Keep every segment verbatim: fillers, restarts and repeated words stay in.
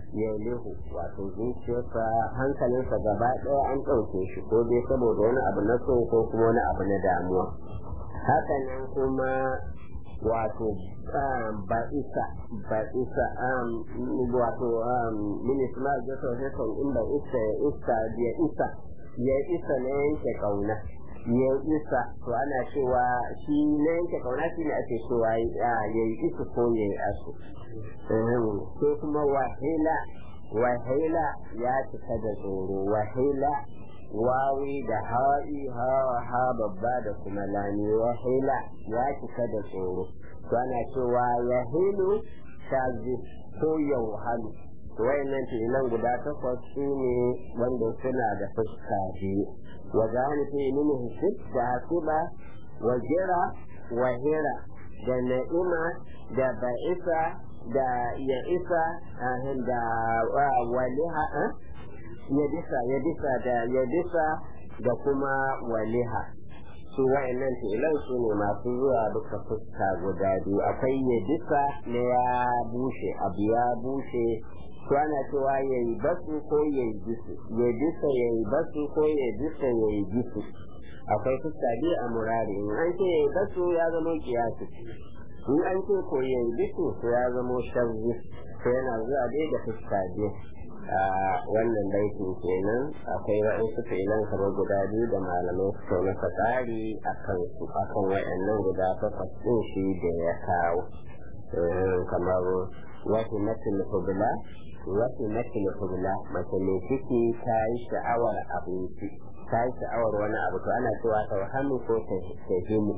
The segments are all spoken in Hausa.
ya lihu wato zuciyarsa hankalinsa gaba ɗaya an ɗauke shi ko dai saboda wani abu na so ko kuma wani abu na damuwa hakanan kuma wato ba'isa ba'isa wato minisma da sauran inda isa ya isa ya isa ya isa na yanke kauna ya isa to ana cewa shi na yanke kauna shi ne ake cewa ya yi isa ko ya yi asu sai kuma wahila wahila ya cika da tsoro wahila wawi da ha'i ha ha babba da kuma lami wahila ya cika da tsoro to ana cewa yahilu shazi ko yauhalu wayannan fi'ilan guda takwas su ne wanda suna da fuska biyu wa zani fi'ilin hisib da hasiba wa jira wa hira da na'ima da ba'isa da ya'isa da waliha ya bisa ya bisa da ya bisa da kuma waliha su wa'annan fi'ilan su ne masu zuwa duka fuska guda biyu akwai ya bisa na ya bushe abu ya bushe to ana cewa ya yi basu ko ya yi bisu ya bisa ya yi basu ko ya bisa ya yi bisu akwai fuska biyu a murari in an ce ya yi basu ya zama kiyasi in an ce ko ya yi bisu to ya zama shazzi to yana zuwa dai da fuska biyu a wannan baitin kenan akwai wa'insu fi'ilan kamar guda biyu da malamai suka masa tsari a kan su akan wa'annan guda takwas ɗin shi da ya kawo kamar wasu matil hubla wasu matil hubla mace mai ciki ta yi sha'awar abinci ta yi sha'awar wani abu to ana cewa tauhamu ko tahimu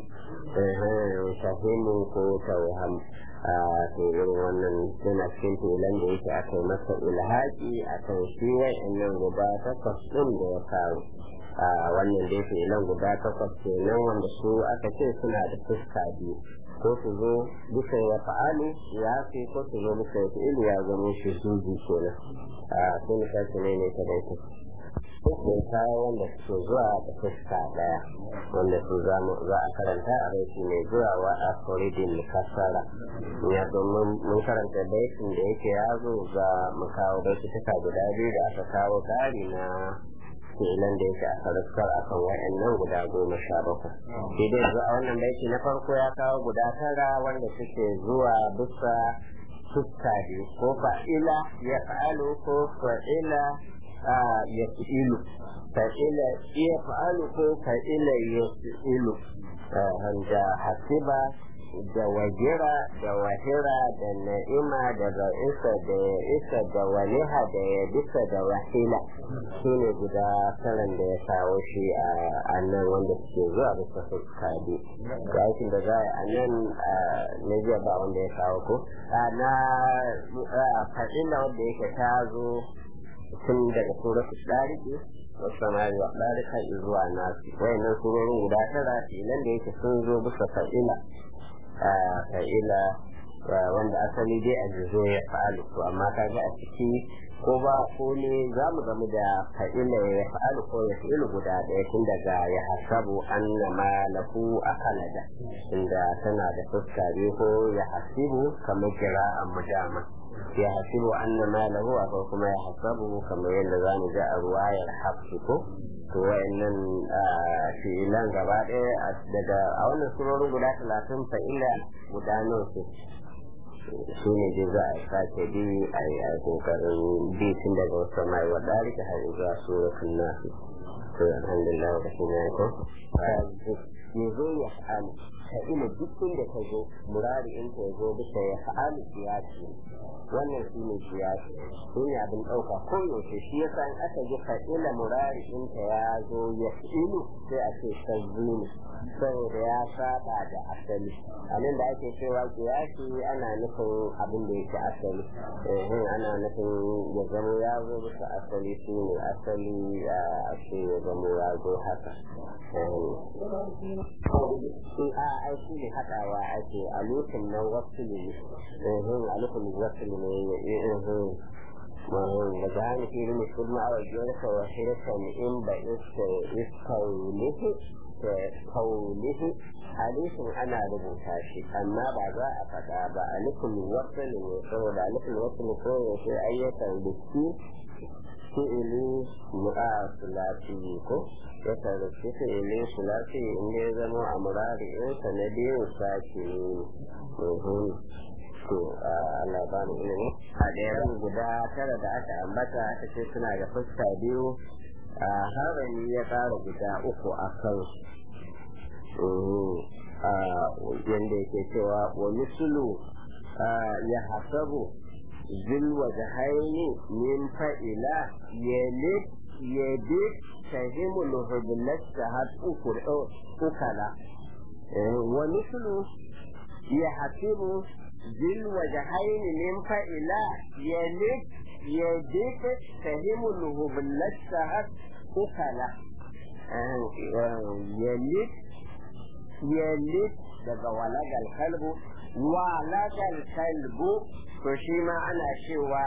tahimu ko tauhamu a to irin wannan yana cikin filan da yake aka yi masa ilhaƙi a kan shi wa'annan guda takwas ɗin da ya kawo a wannan da yake ilan guda takwas kenan wanda su aka ce suna da fuska biyu ko su zo bisa ya fa'alu ya fi ko su zo bisa ya fi'ilu ya zama shi zuzu kenan a sun shafi ne ne ta daita sai kawo wanda suke zuwa da fuska daya wanda su za a karanta a baiti mai zuwa wa a koridin kasara ya domin mun karanta baitin da yake ya zo za mu kawo baiti taka guda biyu da aka kawo tsari na fi'ilan da yake a sarrafar akan wa'annan guda goma sha bakwai sai dai yanzu a wannan baiti na farko ya kawo guda tara wanda suke zuwa bisa fuska biyu ko fa'ila ya fa'alu ko fa'ila ya fi'ilu fa'ila ya fa'alu ko fa'ila ya fi'ilu da hasiba da wajira da wahira da na'ima da ba'isa da isa da waliha da ya bisa da wahila su ne guda taran da ya kawo shi a nan wanda suke zuwa bisa fuska biyu da aikin da za a nan na jiya ba wanda ya kawo ko na fa'ila wanda yake ta zo tun daga suratul dariki wasu samari wa darika zuwa nasu wayannan surorin guda tara filan da yake sun zo bisa fa'ila fa'ila wanda asali dai a jizo ya fa'alu to amma kaga a ciki ko ba ko ne za mu gamu da fa'ila ya fa'alu ko ya fi'ilu guda ɗaya tun daga ya hasabu anna ma lahu akalada inda tana da fuska biyu ko ya hasibu kamar kira a mujama ya hasibu anna ma lahu ko kuma ya hasabu kamar yadda za mu ga a ruwayar hafsu ko to wayannan fi'ilan gaba ɗaya daga a wannan surorin guda talatin fa'ila guda nawa su su ne dai za a sake bi a yi kokarin bi tun daga wasu mai wadari ta har zuwa suratul nasu to alhamdulillah da shi ne ko ya zo ya fa'alu fa'ila duk da ka zo murari in ka zo bisa ya fa'alu siyasi wannan shi ne siyasi shi ne abin ɗauka ko yaushe shi yasa in aka ji fa'ila murari in ta ya zo ya fi'ilu sai a ce sazzini saboda ya saba da asali anan da ake cewa kiyasi ana nufin abin da yake asali eh ana nufin ya zama ya zo bisa asali shi ne asali a ce ya zama ya zo haka a ai shi ne haɗawa ake a lokacin nan wasu ne a lokacin wasu ne وجعل في المسلم أو الجرس وحرسا إن بئست يستوليه ta kaunihi alifin ana rubuta shi amma ba za a faɗa ba alifin wasu ne saboda alifin wasu ne ko yaushe ayyukan lissi fi'ili mu'a sulasi ko ya tarrafi fi'ili sulasi inda ya zama a murari'insa na biyu sake ne to Allah ba mu ilimi a ɗayan guda tara da aka ambata ta ce suna da fuska biyu a harami ya ƙara guda uku a kan yadda yake cewa wa misulu ya hasabu zilwa da haini min fa'ila yalid yadid tahimul hublat shahad ukala wa misulu ya hasibu zilwa da haini min fa'ila yalid yadid tahimul hublat shahad ukala yalid yalid daga walagal kalbu walagal kalbu to shi ma ana cewa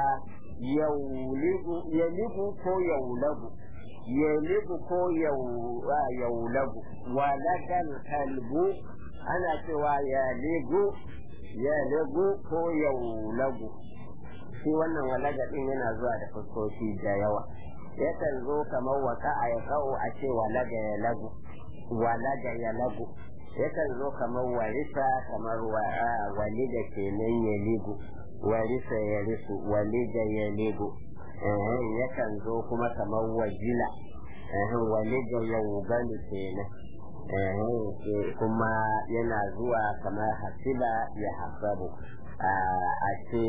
yauligu ko yaulagu yaligu ko yaulagu walagal kalbu ana cewa yaligu yaligu ko yaulagu shi wannan walaga din yana zuwa da fuskoki da yawa yakan zo kamar waka a ya kawo a ce walaga ya lagu walaga ya lagu yakan zo kamar warisa kamar waliga kenan ya ligu warisa ya risu waliga ya ligu yakan zo kuma kamar wajila waliga ya wugalu kenan kuma yana zuwa kamar hasiba ya hasabu a ce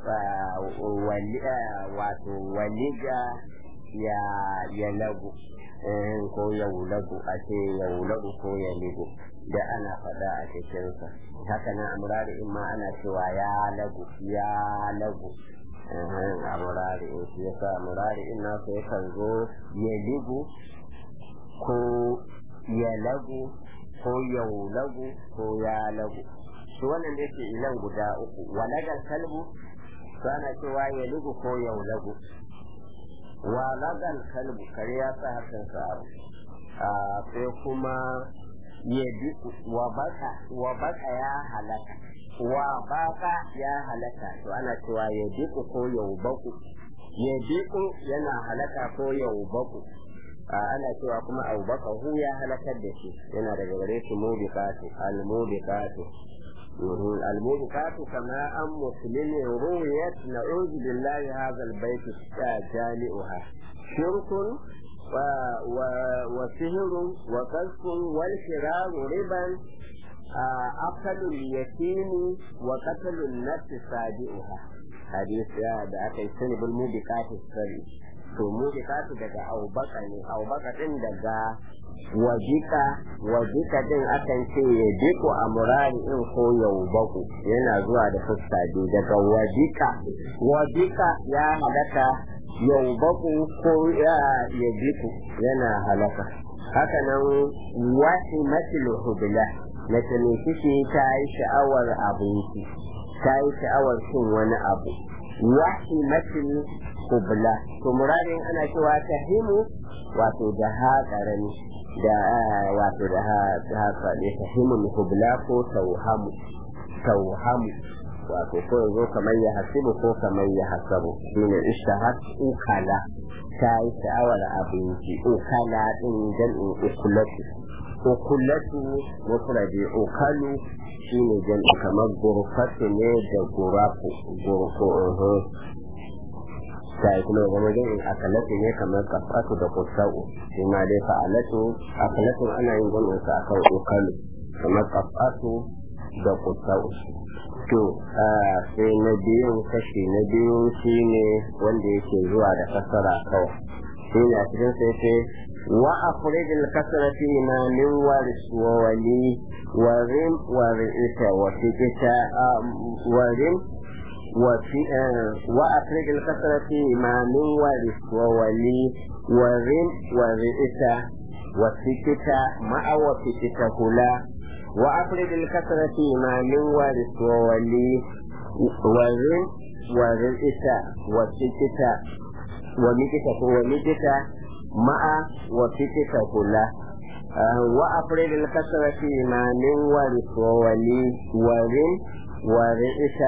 wato waliga ya ya lagu ko ya wulagu a ce ya wulagu ko ya ligu da ana faɗa a cikinsa haka nan amurari in ma ana cewa ya lagu ya lagu amurari in shi yasa amurari in nasu yakan zo ya ligu ko ya lagu ko ya wulagu ko ya lagu shi wannan da yake ilan guda uku walagar kalbu su ana cewa ya ligu ko ya wulagu walagar kalbu kare ya sa hakan sa'aru sai kuma ya bi wa baka wa baka ya halaka wa baka ya halaka to ana cewa ya bi ko ya ubaku ya bi yana halaka ko ya ubaku ana cewa kuma abubakar hu ya halakar da shi yana daga gare shi mubikatu al-mubikatu al-mubikatu kama an muslimin ruwayat na'udhu billahi hadha al-bayt jami'uha shirkun wa sihrun wa qazfun wal firar riban aqalu al-yatim wa qatlu an-nafs sabi'uha hadisi da aka yi sani bil mubikatu sari to mu bukatu daga abubakar ne abubakar din daga wajika wajika din akan ce ya diko a murari in ko yaubaku yana zuwa da fuska biyu daga wajika wajika ya halaka yaubaku ko ya ya diko yana halaka haka nan wahimatul hubla na tane shi ta yi sha'awar abinci ta yi sha'awar cin wani abu wahimatul kubla to muradin ana cewa tahimu wato da ha karami da wato da ha ha fadi tahimu kubla ko tauhamu tauhamu wato ko zo kamar ya hasibu ko kamar ya hasabu shine ishtahat ukala ta yi sha'awar abinci ukala din jam'in ukulatu ukulatu mufradi ukalu shine jam'i kamar gurfatu ne da gurafu gurfu sai kuma zama dai akalatu ne kamar kafatu da kusau shi ma dai fa'alatu akalatu ana yin gwanin sa akan ukalu kamar kafatu da kusau to sai na biyun kashi na biyu shine wanda yake zuwa da kasara kawai shi ne a cikin sai sai wa afrid al kasrati ma min waris wa wali wa rim wa ri'ita wa tikita wa rim وفي وأخرج الكسرة ما من ورث وولي ورم ورئت وسكت مع وسكت هلا وأخرج الكسرة ما من ورث وولي ورم ورئت وسكت ومكت ومكت مع وسكت هلا وأفرد الكسرة ما من ورث وولي ورم ورئس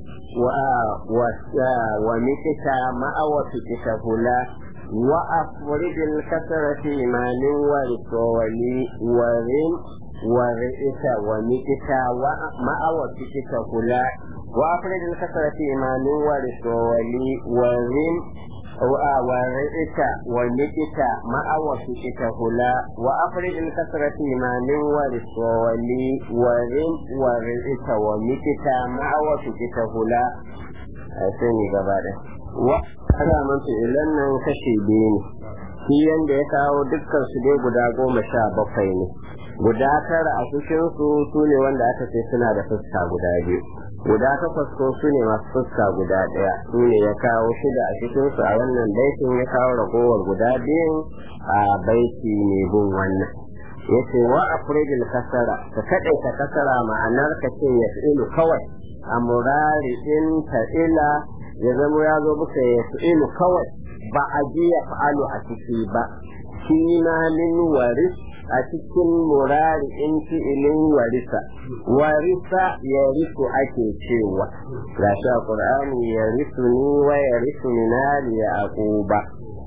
ومكتا مع وفكتا هلا وأفرد الكسرة ما من ورث وولي ورم ورئس ومكتا مع وفكتا هلا وأفرد الكسرة ما من ورث وولي ورم ورئت ومكت مع وفكت هلا وأفرد الكسرة ما من ورث وولي ورم ورئت ومكت مع وفكت هلا سني gabada wa ana manta ilan nan kashi biyu ne shi yanda ya kawo dukkan su dai guda goma sha bakwai ne guda tara a cikin su su ne wanda aka ce suna da fuska guda biyu guda takwas ko su ne masu fuska guda ɗaya su ne ya kawo shida a cikin su a wannan baitin ya kawo ragowar guda biyu a baiti ne bin wannan yace wa afridil kasara ka kadai ka kasara ma'anar ka ce ya fi'ilu kawai a murari in ta'ila ya zama ya zo buka ya fi'ilu kawai ba a ji ya fa'alu a ciki ba shi na min waris a cikin murari in fi'ilin warisa warisa ya risu ake cewa ga shi a ƙur'ani ya risu ni wa ya risu minali ya aquba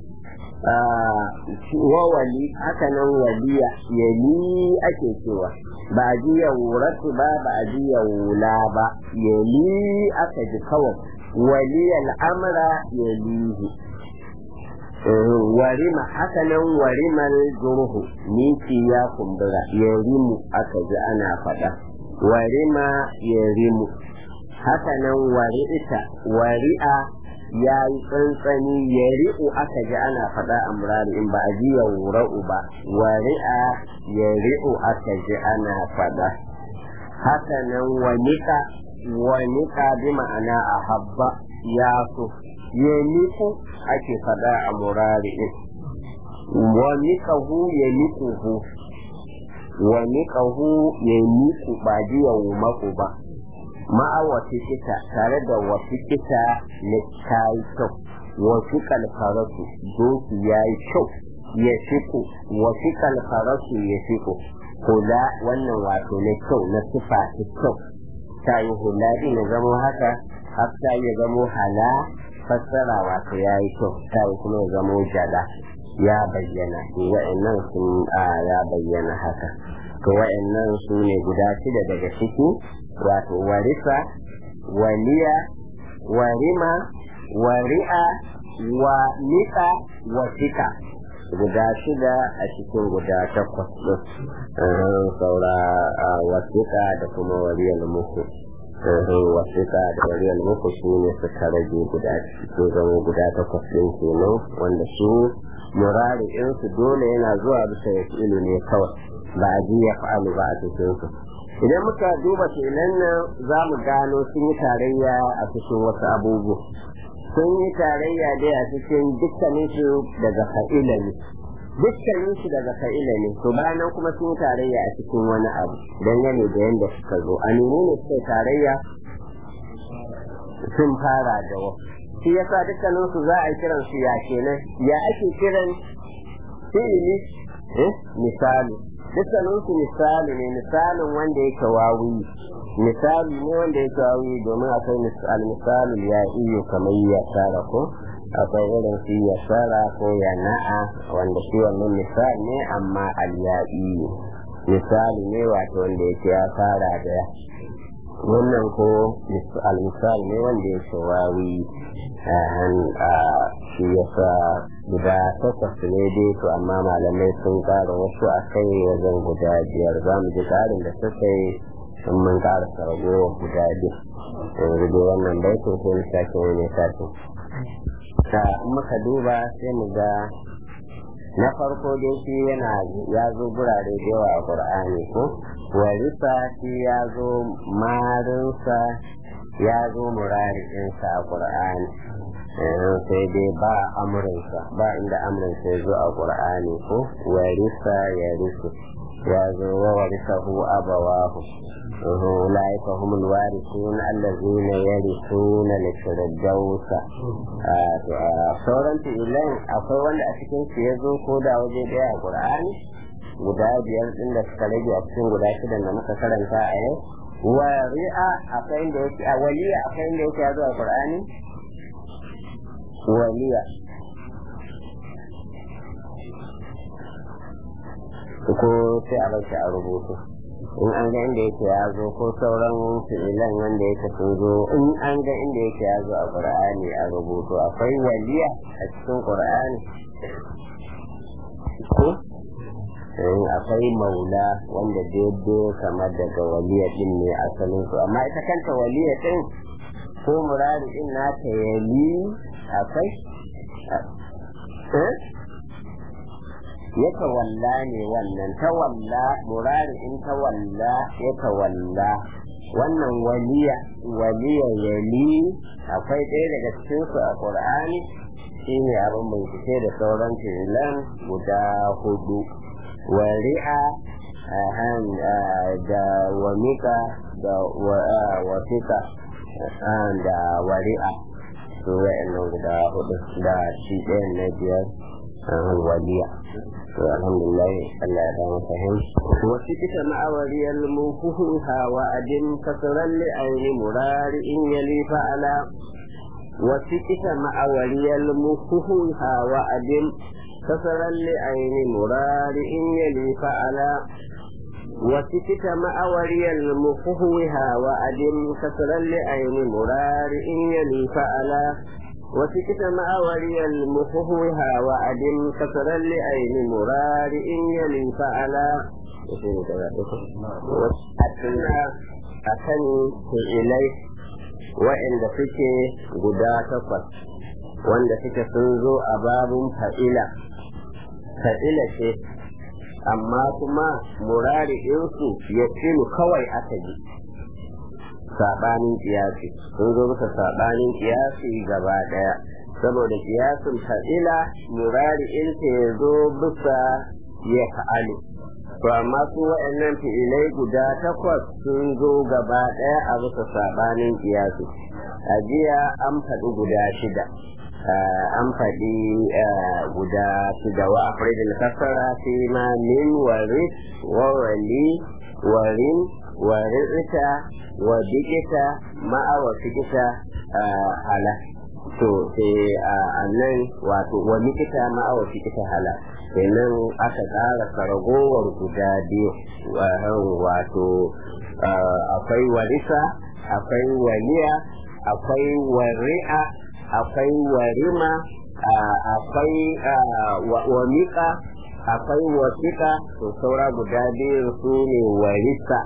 wa wali haka nan waliya ya li ake cewa ba a ji ya wuratu ba ba a ji ya wula ba ya li aka ji kawai waliyal amra ya lihi warima haka nan warimal jurhu miki ya kumbura ya rimu aka ji ana faɗa warima ya rimu haka nan wari'ita wari'a ya yi tsantsani ya ri'u aka ji ana faɗa a murari in ba a ji ya wura'u ba wari'a ya ri'u aka ji ana faɗa haka nan wanika wanika bi ma'ana a habba ya so ya niku ake fada a murari ɗin wa niƙahu ya niƙuhu wa niƙahu ya niƙu ba jiya maku ba ma'a wasu kita tare da wasu kita na ta yi kyau wasu kalfarasu doki ya yi kyau ya fiku wasu kalfarasu ya fiku hula wannan wato na kyau na sifa ta kyau ta yi hula ɗin ya zamo haka har ta yi zamo hala fassara wato ya yi kyau ta yi kuma ya zamo jala ya bayyana wa'annan sun ya bayyana haka to wa'annan su ne guda shida daga ciki wato warisa waliya warima wari'a wa nika wa tika guda shida a cikin guda takwas ɗin saura wasika da kuma wariyar muku wasika da wariyar muku su ne suka rage guda su zama guda takwas ɗin kenan wanda su murari su dole yana zuwa bisa ya ilu ne kawai ba a ji ya fa'alu ba a cikin su idan muka duba filan nan za mu gano sun yi tarayya a cikin wasu abubuwa sun yi tarayya dai a cikin dukkanin su daga fa'ila ne dukkanin su daga fa'ila ne to bayan kuma sun yi tarayya a cikin wani abu dangane da yadda suka zo a nemo ne suka tarayya sun fara da wasu shi yasa dukkanin su za a yi kiran su ya kenan ya ake kiran fi'ili eh misali dukkanin su misali ne misalin wanda yake wawi misali ne wanda yake wawi domin akwai misal misalin ya iyo kamar ya tsara ko akwai irin su ya tsara ko ya na'a wanda shi wannan misali ne amma al-ya'i misali ne wato wanda yake ya tsara da wannan ko al-misal ne wanda yake wawi shi yasa guda takwas ne dai to amma malamai sun ƙara wasu a kai wajen guda biyar za mu ji ƙarin da suka yi sun mun ƙara saragowar guda biyu yanzu dai wannan baitin ko mu sake wani sake ta muka duba sai mu ga na farko dai shi yana ya zo gurare da yawa a Qur'ani ko warisa shi ya zo marinsa ya zo murari'insa a Qur'ani sai dai ba amurinsa ba inda amurinsa ya zo a Qur'ani ko warisa ya risu ya zo wa warisahu abawahu ulaika humul warithun allazina yarithuna al-firdausa sauran fi'ilan akwai wanda a cikin su ya zo ko da waje daya a Qur'ani guda biyar din da suka rage a cikin guda shidan da muka karanta a yau wari'a akwai inda yake a waliya akwai inda yake ya zo a Qur'ani waliya ko sai a bashi a rubutu in an ga inda yake ya zo ko sauran fi'ilan wanda yake sun zo in an ga inda yake ya zo a Qur'ani a rubutu akwai waliya a cikin Qur'ani ko in akwai maula wanda daidai kamar daga waliya din ne asalin su amma ita kanta waliya din ko murari din nata yali akwai eh ya tawalla ne wannan tawalla murari in tawalla ya tawalla wannan waliya waliya yali akwai ɗaya daga cikin su a Qur'ani shine abin bincike da sauran fi'ilan guda hudu wari'a da wamika da wasika da wari'a su wa'annan guda hudu da shi ɗayan na biyar waliya to alhamdulillah Allah ya dawo fahim wasu kita ma'awariyar muhuha wa adin kasarar li'ayi murari in yali fa'ala wasu kita ma'awariyar muhuha wa adin kasarar li'ayi murari in yali fa'ala wasu kita ma'awariyar muhuha wa adin kasarar li'ayi murari in yali fa'ala وسكت مأوري المفهوها وعدم كسر لأين مرار إن يلي فعلا وأتنا أتني إليه وإن دفك قدا تقص وإن دفك سنزو أباب فإلة فإلة شيء أما كما مرار إنسو يتين كوي أتجي sabanin kiyasi sun zo bisa sabanin kiyasi gaba daya saboda kiyasin fa'ila murari in ta zo bisa ya fa'alu to amma su wa'annan fi'ilai guda takwas sun zo gaba daya a bisa sabanin kiyasi a jiya an faɗi guda shida an faɗi guda shida wa afridil kasara fi ma min waris wa wali warin waririta wa dikita ma'a wa fikita hala to sai a nan wato wa mikita ma'a wa fikita hala kenan aka ƙara karagowar guda biyu wato akwai warisa akwai waliya akwai wari'a akwai warima akwai wamika akwai wasika to saura guda biyu su ne warisa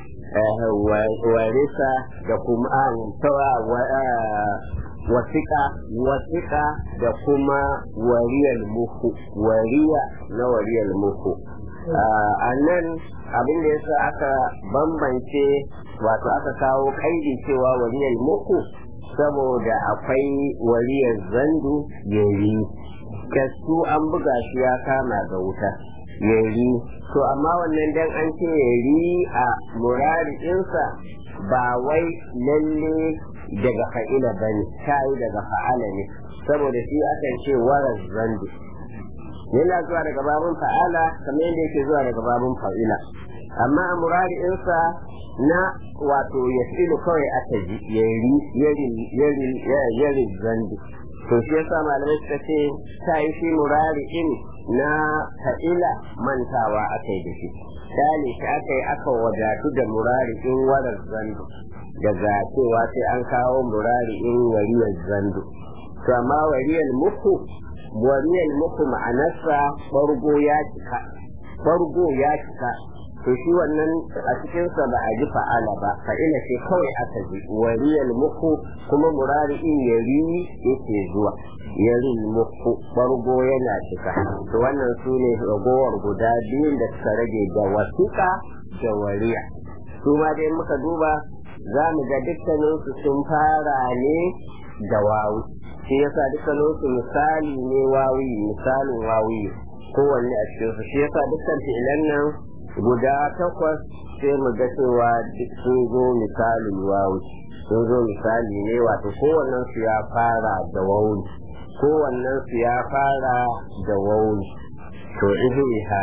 warisa da kuma an tawa wasika wasika da kuma wariyal muku wariya na wariyal muku a nan abin da yasa aka bambance wato aka kawo kaidi cewa wariyal muku saboda akwai wariyar zandu yari kasu an buga shi ya kama ga wuta yari to amma wannan dan an ce yari a murari'insa ba wai lalle daga fa'ila bane kai daga fa'ala ne saboda shi akan ce warar zandu yana zuwa daga babun fa'ala kamar yadda yake zuwa daga babun fa'ila amma a murari'insa na wato yasilu kawai aka ji yari yari yari yari zandu to shi yasa malamai suka ce ta yi shi murari'in na fa'ila mantawa aka yi da shi dali shi aka yi aka wadatu da murari'in warar zandu daga cewa sai an kawo murari'in wariyar zandu to amma wariyar muku wariyar muku ma'anarsa bargo ya cika bargo ya cika to shi wannan a cikinsa ba a ji fa'ala ba fa'ila ce kawai aka ji wariyar muku kuma murari'in yari yake zuwa yarin muku bargo yana cika to wannan su ne ragowar guda biyun da suka rage da wasiƙa da wariya su ma dai muka duba za mu ga dukkaninsu sun fara ne da wawi shi yasa dukkaninsu misali ne wawi misalin wawi kowanne a cikinsu shi yasa dukkan fi'ilan nan guda takwas sai mu ga cewa sun zo misalin wawi sun zo misali ne wato kowannen su ya fara da wawi kowannen su ya fara da wawi to ihiha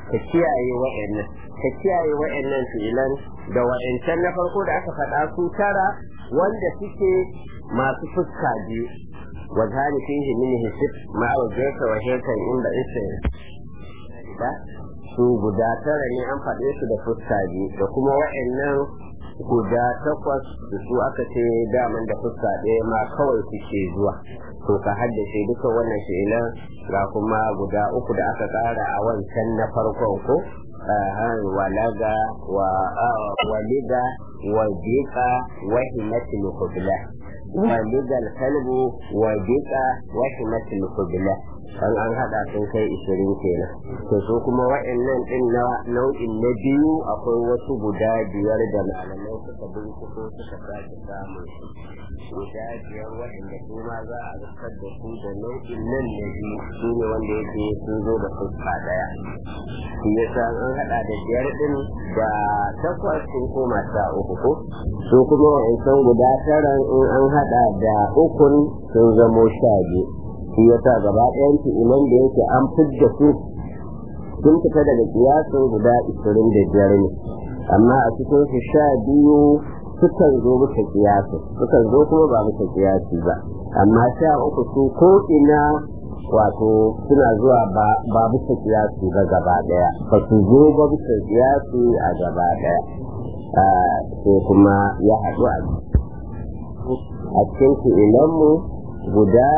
ka kiyaye wa'annan ka kiyaye wa'annan fi'ilan da wa'ancan na farko da aka faɗa su tara wanda suke masu fuska biyu wajhani fihi min hisib ma wajhaka wa shaytan inda isa da su guda tara ne an faɗe su da fuska biyu da kuma wa'annan guda takwas da su aka ce daman da fuska ɗaya ma kawai suke zuwa to ka haddace duka wannan fi'ilan ga kuma guda uku da aka ƙara a wancan na farkon ko walaga wa waliga wa jika wa himatul qubla waliga kalbu wa jika wa himatul qubla an an hada sun kai ishirin kenan to su kuma wa'annan din na nau'in na biyu akwai wasu guda biyar da malamai suka binciko suka sake samu guda biyar waɗanda su ma za a rikar da su da nau'in nan na biyu su ne wanda yake sun zo da fuska daya shi yasa an hada da biyar din da takwas sun koma sha uku ko su kuma wa'ancan guda tara in an hada da ukun sun zamo sha biyu shi yasa gaba ɗayan fi'ilan da yake an fidda su sun fita daga kiyasin guda ishirin da biyar ne amma a cikin su sha biyu sukan zo bisa kiyasi sukan zo kuma ba bisa kiyasi ba amma sha uku su ko ina wato suna zuwa ba bisa kiyasi ba gaba daya ba su zo ba bisa kiyasi a gaba daya sai kuma ya haɗu a cikin fi'ilanmu guda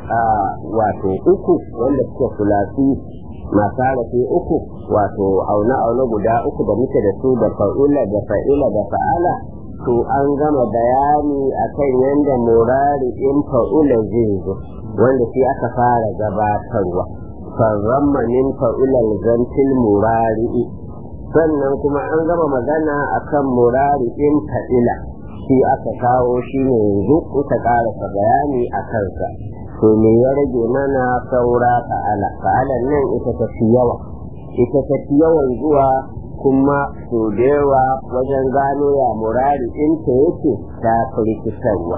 wato uku wanda suke kulasi masu harafi uku wato auna-auna guda uku da muke da su da fa'ula da fa'ila da fa'ala to an gama bayani akan yadda murari in fa'ula zai zo wanda shi aka fara gabatarwa farramma min fa'ulal zantil murari sannan kuma an gama magana akan murari in fa'ila shi aka kawo shi ne yanzu aka karasa bayani a kansa to me ya rage mana saura fa'ala fa'alan nan ita ta fi yawa ita ta fi yawan zuwa kuma so da yawa wajen gano ya murari in ta yake ta firkitarwa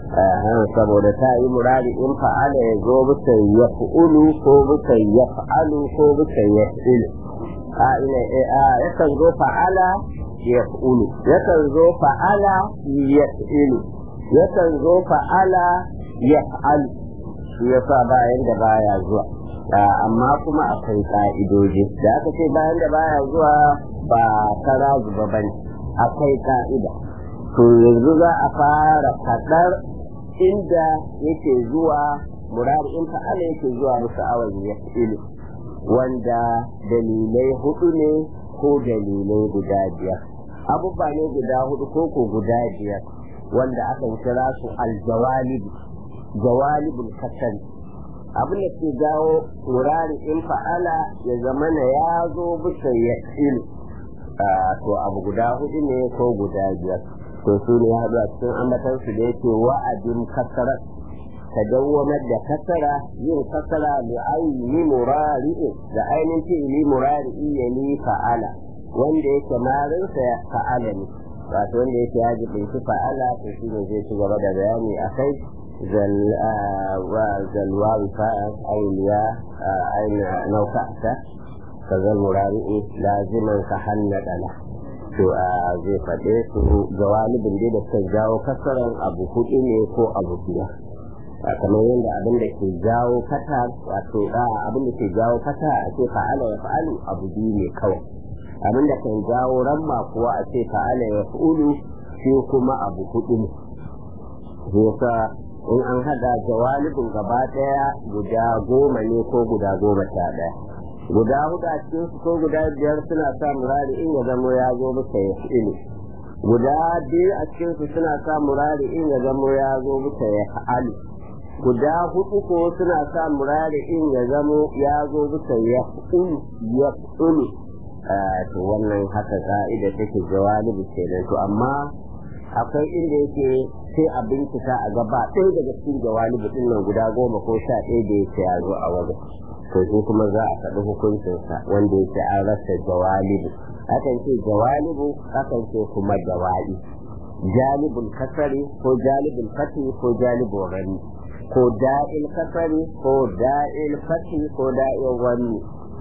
saboda ta yi murari in fa'ala ya zo bisa ya fi'ulu ko bisa ya fa'alu ko bisa ya fi'ilu a ina a yakan zo fa'ala ya fi'ulu yakan zo fa'ala ya fi'ilu yakan zo fa'ala ya fa'alu shi yasa bayan da baya zuwa amma kuma akwai ka'idoji da aka ce bayan da baya zuwa ba kara zuba ba ne akwai ka'ida to yanzu za a fara faɗar inda yake zuwa murari in fa'ala yake zuwa musu awon ya ilu wanda dalilai hudu ne ko dalilai guda biyar abubuwa ne guda hudu ko ko guda biyar wanda aka kira su aljawalibu jawalibul kasal abin da ke jawo murari in fa'ala ya zamana ya zo bisa ya ilu to abu guda hudu ne ko guda biyar to su ne haɗu a cikin ambatan su da yake wa'adin kasara ta dawwamar da kasara yin kasara da ainihin murari'i da ainihin fi'ili murari'i ya ni fa'ala wanda yake marinsa ya fa'ala ne wato wanda yake ya jibinci fa'ala to shi ne zai ci gaba da bayani a kai zalwa rufa'at auliya aina nauka'ata kazal murari'i laziman ka hannada la to a zai faɗe su jawalibin da suka jawo kasaran abu hudu ne ko abu biyar kamar yadda abin da ke jawo fata wato abin da ke jawo fata a ce fa'ala ya fa'alu abu biyu ne kawai abin da kan jawo ramma kuwa a ce fa'ala ya fa'ulu shi kuma abu hudu ne yasa in an hada jawalibin gaba daya guda goma ne ko guda goma sha daya guda hudu a cikin su ko guda biyar suna sa murari in ya zamo ya zo bisa ya fi'ilu guda biyu a cikin su suna sa murari in ya zamo ya zo bisa ya fa'alu guda hudu ko suna sa murari in ya zamo ya zo bisa ya fi'ilu ya fi'ilu to wannan haka ka'ida take jawalibu kenan to amma akwai inda yake sai a bincika a gaba ɗaya daga cikin jawalibu din nan guda goma ko sha ɗaya da yake ya zo a wajen to shi kuma za a faɗi hukuncinsa wanda yake an rasa jawalibu akan ce jawalibu akan ce kuma jawabi jalibul kasari ko jalibul fati ko jalibul rani ko da'il kasari ko da'il fati ko da'il rani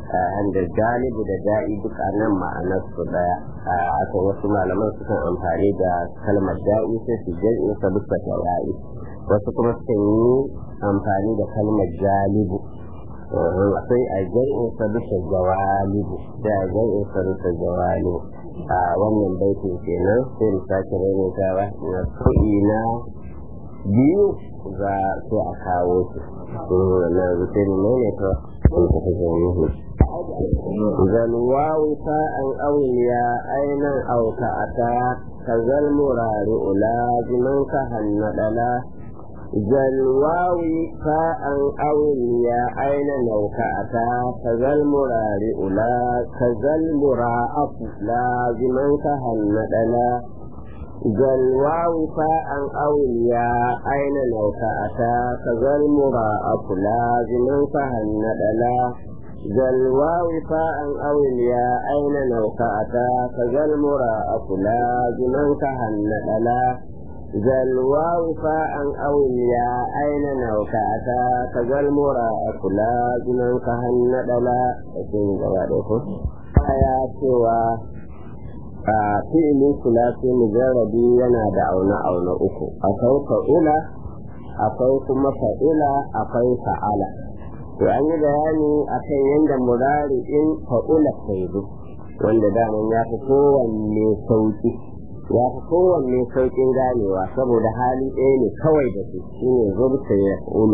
da galibu da da'i duk a nan ma'anar su daya aka wasu malaman sukan amfani da kalmar da'i sai su jami'in sa bisa ta da'i wasu kuma sukan yi amfani da kalmar galibu akwai a jami'in sa bisa jawalibu da jami'in sa bisa jawalibu a wannan baitin kenan sai mu sake rainautawa na ko'ina biyu za su a kawo su na rufe ne ne ta sun tafi zaunuhu zalwawi sa'an auliya ainihin auka'ata ka zalmurari ula ziman ka hannadala zalwawi sa'an auliya ainihin auka'ata ka zalmurari ula ka zalmura'afu la ziman ka hannadala zalwawi sa'an auliya ainihin auka'ata ka zalmura'afu la ziman ka hannadala زلواو فاء أوليا أين نوكأتا كذل مراء لازما كهنألا زلواو فاء أوليا أين نوكأتا كذل مراء لازما كهنألا آياتها fi'ilin sulasi mujarrabi yana da auna auna uku akwai fa'ila akwai kuma fa'ila akwai fa'ala to an yi bayani akan yadda murari'in fa'ula saidu wanda daman ya fi kowanne sauki ya fi kowanne saukin ganewa saboda hali ɗaya ne kawai da su shine zubta ya fa'ulu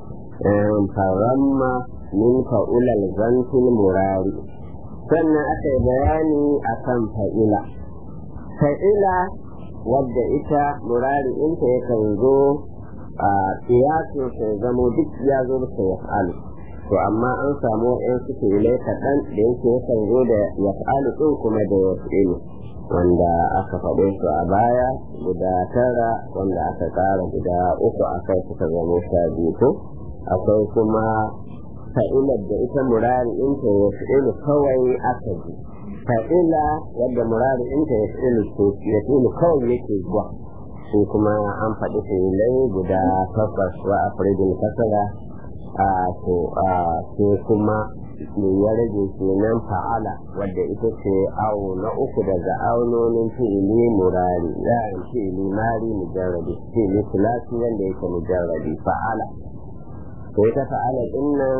faramma min fa'ulal zantul murari sannan aka yi bayani akan fa'ila fa'ila wadda ita murari'inta yakan zo a kiyasin sai zamo duk ya zo bisa ya fa'alu to amma an samu yan suke ilai kaɗan da yake yakan zo da ya fa'alu ɗin kuma da ya fi'ilu wanda aka faɗo su a baya guda tara wanda aka ƙara guda uku a kai suka zamo sha biyu ko akwai kuma fa'ilar da ita murari'inta ya fi'ilu kawai aka ji fa'ila wadda murari'inta ya fi'ilu ya fi'ilu kawai yake zuwa su kuma an faɗi filai guda takwas wa a firijin kasara a to a su kuma ya rage kenan fa'ala wadda ita ce awo na uku daga aunonin fi'ili murari yayin fi'ili mari mujarrabi fi'ili sulasi wanda yake mujarrabi fa'ala to ita fa'ala din nan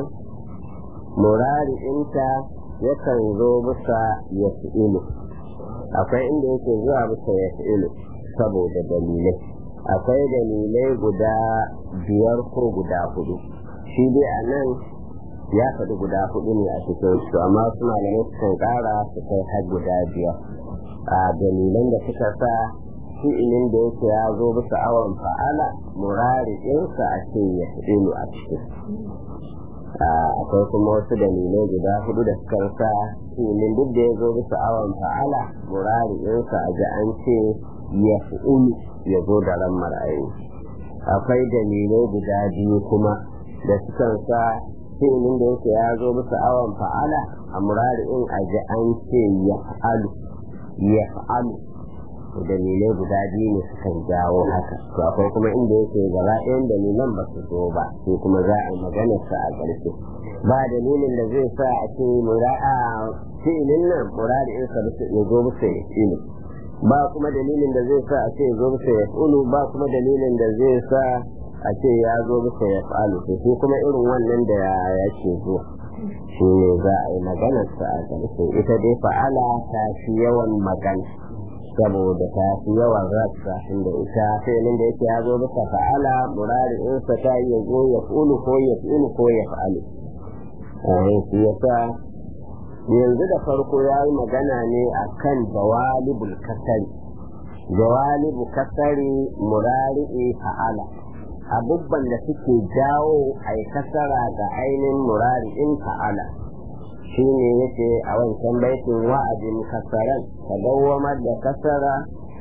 murari ɗinta yakan zo bisa ya fi'ilu akwai inda yake zuwa bisa ya fi'ilu saboda dalilai akwai dalilai guda biyar ko guda hudu shi dai a nan ya faɗi guda hudu ne a cikin su amma su malamai sukan ƙara su kai har guda biyar a dalilan da suka sa fi'ilin da yake ya zo bisa awon fa'ala murari ɗinsa a ce ya fi'ilu a cikin akwai kuma wasu dalilai guda hudu da suka sa fi'ilin duk da ya zo bisa awon fa'ala murari ɗinsa a ji an ce ya fi'ulu ya zo da ran mar'ayi akwai dalilai guda biyu kuma da sukan sa fi'ilin da yake ya zo bisa awon fa'ala a murari'in a ji an ce ya fa'alu ya fa'alu dalilai guda biyu ne sukan jawo haka to akwai kuma inda yake gaba ɗayan dalilan ba su zo ba sai kuma za a yi maganar sa a ƙarshe ba dalilin da zai sa a ce mura'a fi'ilin nan murari'in sa ya zo bisa ya fi'ilu ba kuma dalilin da zai sa a ce zo bisa ya fulu ba kuma dalilin da zai sa a ce ya zo bisa ya fa'alu to shi kuma irin wannan da ya ce zo shi ne za a yi maganar sa a ƙarshe ita dai fa'ala ta fi yawan magana saboda ta fi yawan rassa inda ita fi'ilin da yake ya zo bisa fa'ala murari'in sa ta yi ya zo ya fulu ko ya fi'ulu ko ya fa'alu shi yasa yanzu da farko ya yi magana ne a kan jawalibul kasari jawalibu kasari murari'i fa'ala abubuwan da suke jawo a yi kasara ga ainihin murari'in fa'ala shi ne yake a wancan baitin wa'adin kasaran ka dawamar da kasara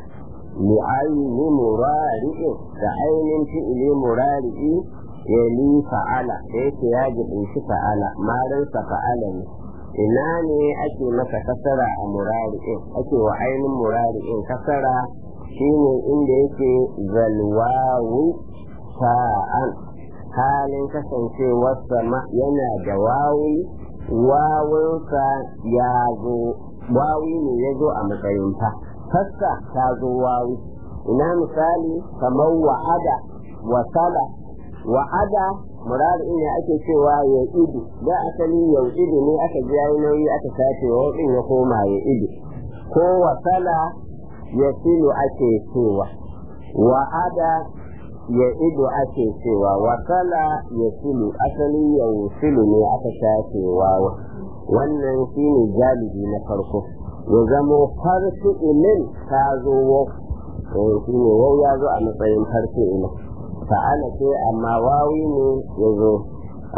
mu'ayyi murari'in da ainihin fi'ili murari'i ya li fa'ala da yake ya jibinci fa'ala marinsa fa'ala ne ina ne ake masa kasara a murari'in ake wa ainihin murari'in kasara shine inda yake zalwawu fa'an halin kasancewar sama yana da wawi wawunsa ya zo wawi ne ya zo a matsayin fa fassa ta zo wawi ina misali kamar wa'ada wasala wa'ada murari ne ake cewa ya idu da asali ya idu ne aka ji yayi nauyi aka sace wa din ya koma ya idu ko wasala ya silu ake cewa wa'ada ya idu ake cewa wasala ya silu asali ya silu ne aka sace wa wannan shine jalibi na farko ya zamo farsu ilin ta zo wa shine wau ya zo a matsayin farsu ilin ta'ala ce amma wawi ne ya zo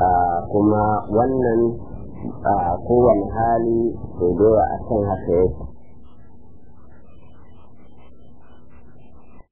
kuma wannan kowane hali da yawa a kan haka yake